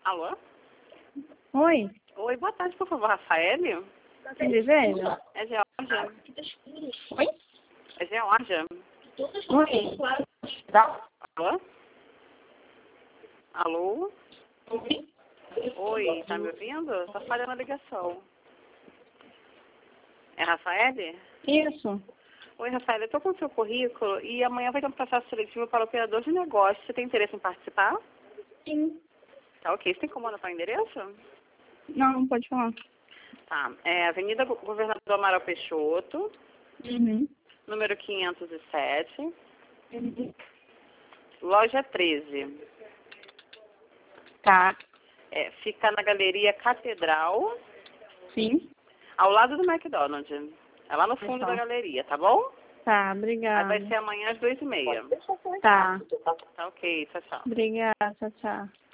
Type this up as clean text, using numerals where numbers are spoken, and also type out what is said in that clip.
Alô? Oi, Oi, boa tarde, por favor, Rafael? quem deseja? É Georgia. Oi? É Georgia. Oi. Alô? Alô? Oi, tá me ouvindo? Tá falhando a ligação. É Rafael? Isso. Oi, Rafael, eu tô com o seu currículo e amanhã vai ter um processo seletivo para operador de negócio. Você tem interesse em participar? Sim. Tá ok. Você tem como anotar o endereço? Não pode falar. Tá. É Avenida Governador Amaral Peixoto, Uhum. número 507, loja 13. Tá. Fica na Galeria Catedral, Sim. ao lado do McDonald's. É lá no fundo da galeria, tá bom? Tá, Aí obrigada. vai ser amanhã às 2h30. Tá. Tá ok, tchau, tchau. Obrigada, tchau, tchau.